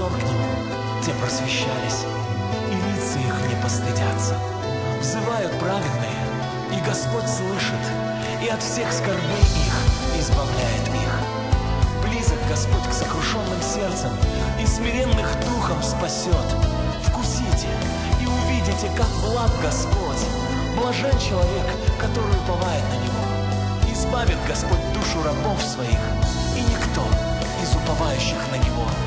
взор к нему, те просвещались, и лица их не постыдятся. Взывают праведные, и Господь слышит, и от всех скорбей их избавляет их. Близок Господь к сокрушенным сердцем, и смиренных духом спасет. Вкусите и увидите, как благ Господь. Блажен человек, который уповает на Него. Избавит Господь душу рабов своих, и никто из уповающих на Него